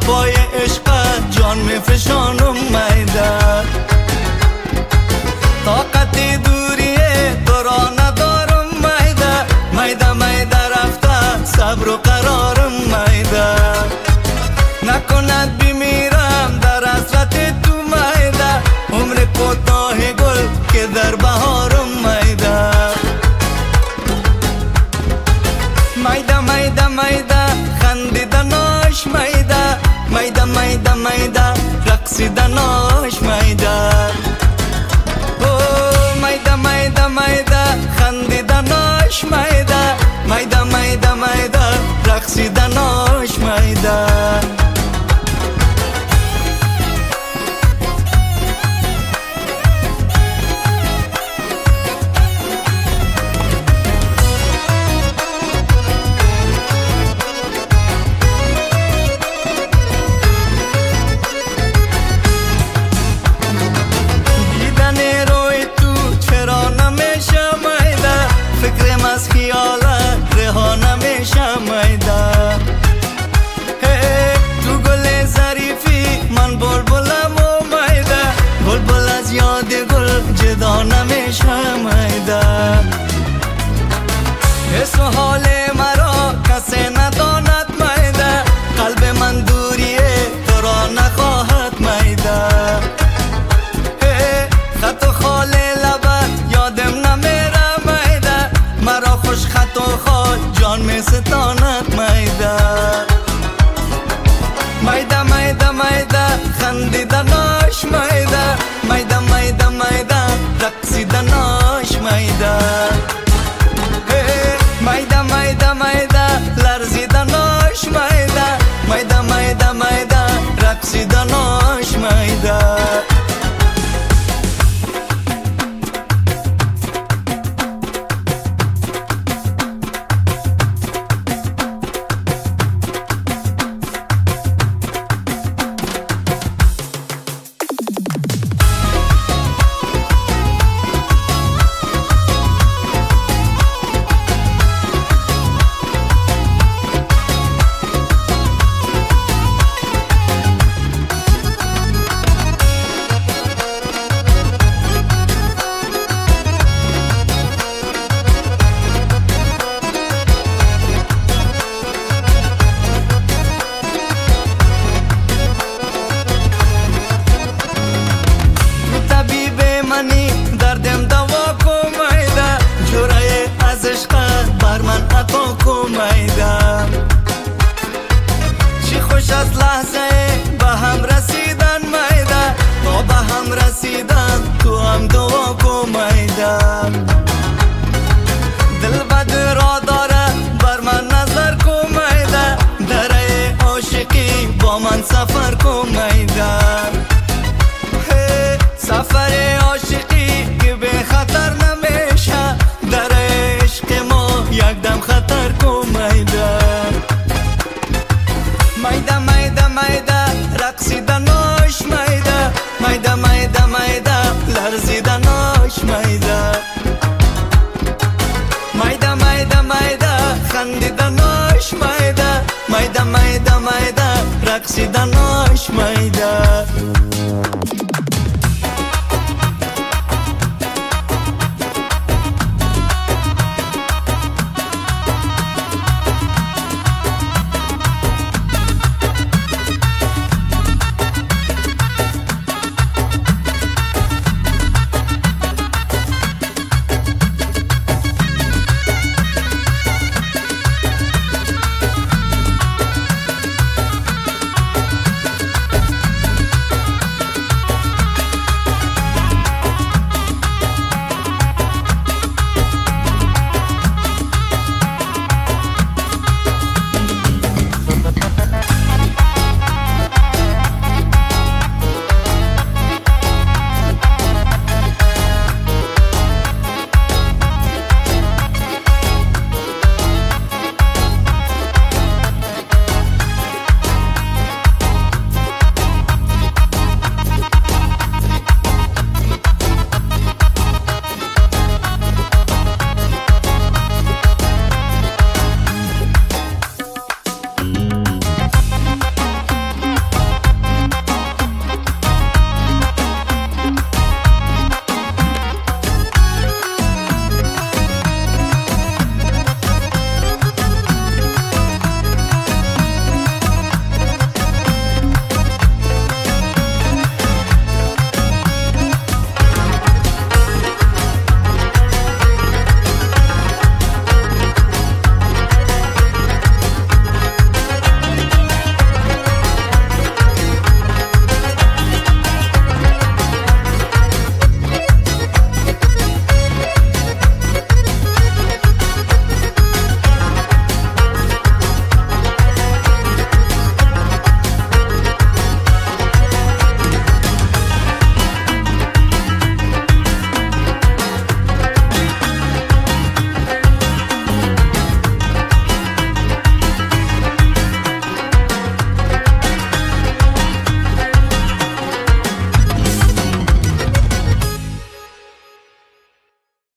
پای عشقت جان میفشانم میده. طاقت دوریه تو را ندارم میده، میده میده رفته صبر و قرارم میده. نکند بمیرم در حسرت تو میده، عمر کوتاه گل که در بهارم میده. میده میده میده خندیدناش میده، میده میده میده رقصیدناش میده. میده میده میده خندیدناش میده، میده میده میده رقصیدناش میده. فکرم از خیالت رها نمیشه میده. تو گل ظریفی من بلبلم و میده، بلبل از یاد گل جدا نمیشه میده. حس و حال مرا کسی نداند میده، قلب من دوریه تو را نخواهد میده. خط و خال لبت یادم نمیره میده، مرا خوش خط و خال جان می ستاند میده. میده میده میده خندیدناش میده، میده میده میده رقصیدناش میده. میده میده میده لرزیدناش میده، میده میده میده رقصیدناش میده. دردم دوا کومیده، جوره از عشقت بر من عطا کومیده. چی خوش از لحظه به هم رسیدن میده، تا به هم رسیدن تو هم دوا کومیده. دل بد را داره بر من نظر کومیده، دره عاشقی با من سفر کومیده. سفر عاشقی که به خطر نمیشه، در عشق ما یک دم خطر کومیده. میده میده میده رقصیدناش میده، میده میده میده لرزیدناش میده. میده میده میده خندیدناش میده، میده میده میده رقصیدناش میده.